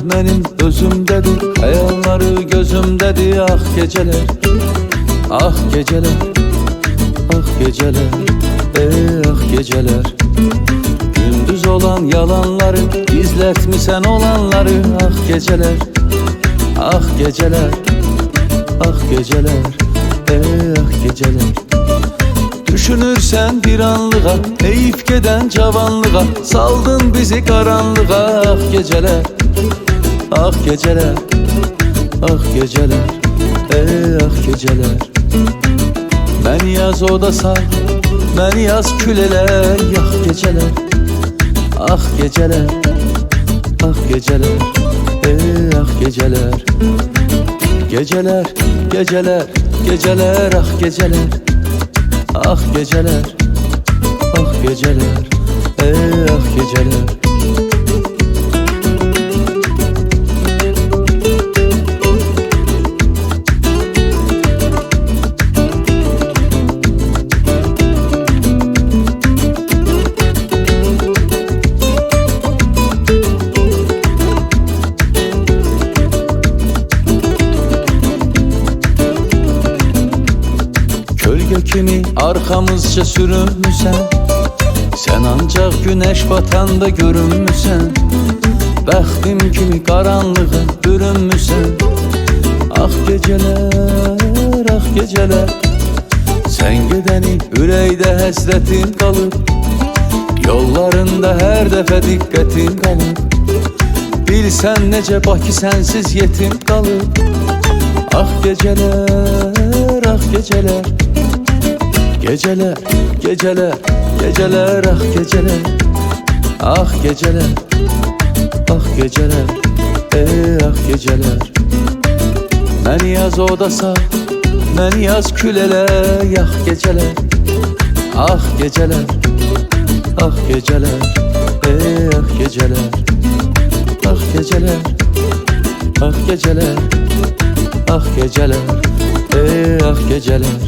benim özümdedir, hayalları gözümdedir. Ah geceler, ah geceler, ah geceler, ah geceler. Gündüz olan yalanları, gizletmişsen olanları. Ah geceler, ah geceler, ah geceler, ah geceler. Düşünürsen bir anlığa, eğip geden cavanlığa, saldın bizi karanlığa. Ah geceler, ah geceler, ah geceler, ah geceler. Beni yaz oda sar, beni yaz küleler. Ah geceler, ah geceler, ah geceler, ah geceler. Geceler, geceler, geceler, ah geceler. Ah geceler, ah geceler, ah geceler. Gölge kimi arkamızca sürünmüsən, sen ancak güneş batanda görünmüsən. Bəxtim kimi karanlığa bürünmüsən. Ah geceler, ah geceler. Sen gedəni ürəkdə həsrətin qalır, yollarında hər dəfə diqqətin qalır. Bilsən necə Bakı sənsiz yetim qalır. Ah geceler, ah geceler. Geceler, geceler, geceler, ah geceler. Ah geceler, ah geceler, ah geceler. Beni yaz oda sar, beni yaz küleler. Ah geceler, ah geceler, ah geceler, ah geceler. Ah geceler, ah geceler, ah geceler, ah geceler.